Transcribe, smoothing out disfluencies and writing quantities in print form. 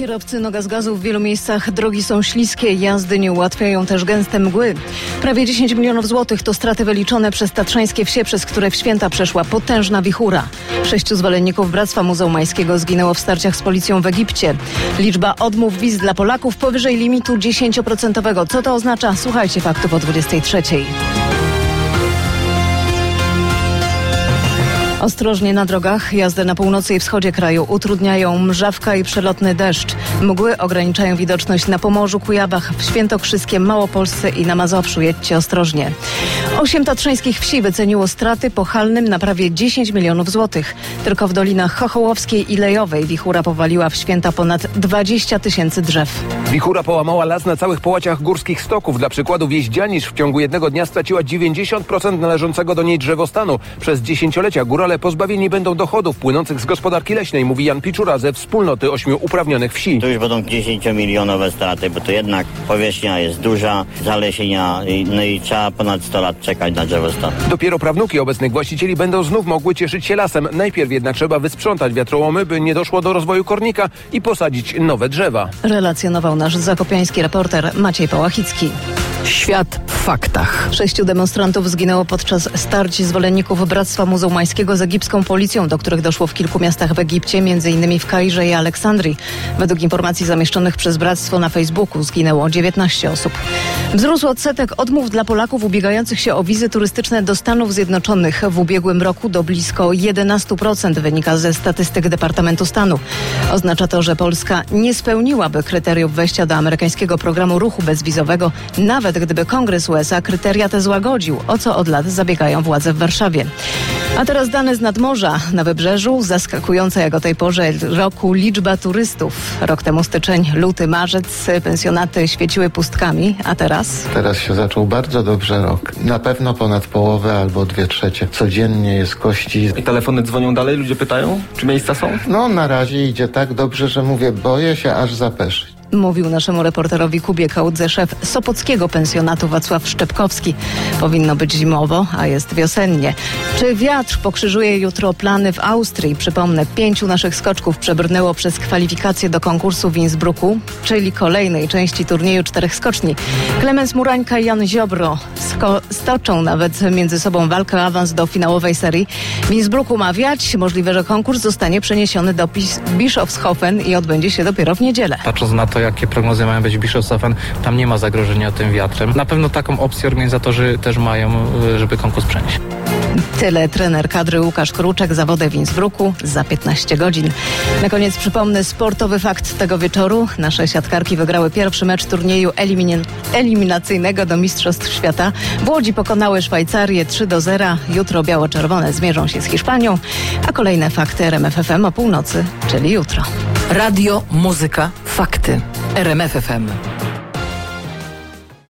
Kierowcy noga z gazu w wielu miejscach drogi są śliskie, jazdy nie ułatwiają też gęste mgły. Prawie 10 milionów złotych to straty wyliczone przez tatrzańskie wsie, przez które w święta przeszła potężna wichura. 6 zwolenników Bractwa Muzułmańskiego zginęło w starciach z policją w Egipcie. Liczba odmów wiz dla Polaków powyżej limitu 10%. Co to oznacza? Słuchajcie faktów o 23:00. Ostrożnie na drogach. Jazdę na północy i wschodzie kraju utrudniają mrzawka i przelotny deszcz. Mgły ograniczają widoczność na Pomorzu, Kujawach, w Świętokrzyskiem, Małopolsce i na Mazowszu. Jedźcie ostrożnie. 8 tatrzańskich wsi wyceniło straty po Halnym na prawie 10 milionów złotych. Tylko w Dolinach Chochołowskiej i Lejowej wichura powaliła w święta ponad 20 000 drzew. Wichura połamała las na całych połaciach górskich stoków. Dla przykładu wieś Dzianisz w ciągu jednego dnia straciła 90% należącego do niej drzewostanu. Przez dziesięciolecia górale pozbawieni będą dochodów płynących z gospodarki leśnej, mówi Jan Piczura ze wspólnoty 8 uprawnionych wsi. Tu już będą 10-milionowe straty, bo to jednak powierzchnia jest duża, zalesienia, no i trzeba ponad 100 lat czekać na drzewostan. Dopiero prawnuki obecnych właścicieli będą znów mogły cieszyć się lasem. Najpierw jednak trzeba wysprzątać wiatrołomy, by nie doszło do rozwoju kornika i posadzić nowe drzewa. Relacjonował nasz zakopiański reporter Maciej Pałachicki. Świat w faktach. 6 demonstrantów zginęło podczas starć zwolenników Bractwa Muzułmańskiego z egipską policją, do których doszło w kilku miastach w Egipcie, m.in. w Kairze i Aleksandrii. Według informacji zamieszczonych przez Bractwo na Facebooku zginęło 19 osób. Wzrósł odsetek odmów dla Polaków ubiegających się o wizy turystyczne do Stanów Zjednoczonych w ubiegłym roku do blisko 11%, wynika ze statystyk Departamentu Stanu. Oznacza to, że Polska nie spełniłaby kryteriów wejścia do amerykańskiego programu ruchu bezwizowego, nawet gdyby Kongres USA kryteria te złagodził, o co od lat zabiegają władze w Warszawie. A teraz dane z nadmorza. Na wybrzeżu zaskakująca jak o tej porze roku liczba turystów. Rok temu styczeń, luty, marzec, pensjonaty świeciły pustkami, a teraz? Teraz się zaczął bardzo dobrze rok. Na pewno ponad połowę albo 2/3. Codziennie jest gości. I telefony dzwonią dalej? Ludzie pytają, czy miejsca są? No na razie idzie tak dobrze, że mówię, boję się aż zapeszyć. Mówił naszemu reporterowi Kubie Kołdze szef sopockiego pensjonatu Wacław Szczepkowski. Powinno być zimowo, a jest wiosennie. Czy wiatr pokrzyżuje jutro plany w Austrii? Przypomnę, 5 naszych skoczków przebrnęło przez kwalifikacje do konkursu w Innsbrucku, czyli kolejnej części turnieju 4 skoczni. Klemens Murańka i Jan Ziobro stoczą nawet między sobą walkę o awans do finałowej serii. W Innsbrucku ma wiać. Możliwe, że konkurs zostanie przeniesiony do Bischofshofen i odbędzie się dopiero w niedzielę. Patrząc na to, jakie prognozy mają być w Bischofshofen, tam nie ma zagrożenia tym wiatrem. Na pewno taką opcję organizatorzy też mają, żeby konkurs przenieść. Tyle trener kadry Łukasz Kruczek. Zawody w Innsbrucku za 15 godzin. Na koniec przypomnę sportowy fakt tego wieczoru. Nasze siatkarki wygrały pierwszy mecz turnieju eliminacyjnego do Mistrzostw Świata. W Łodzi pokonały Szwajcarię 3-0. Jutro biało-czerwone zmierzą się z Hiszpanią, a kolejne fakty RMF FM o północy, czyli jutro. Radio, muzyka, fakty. RMF FM.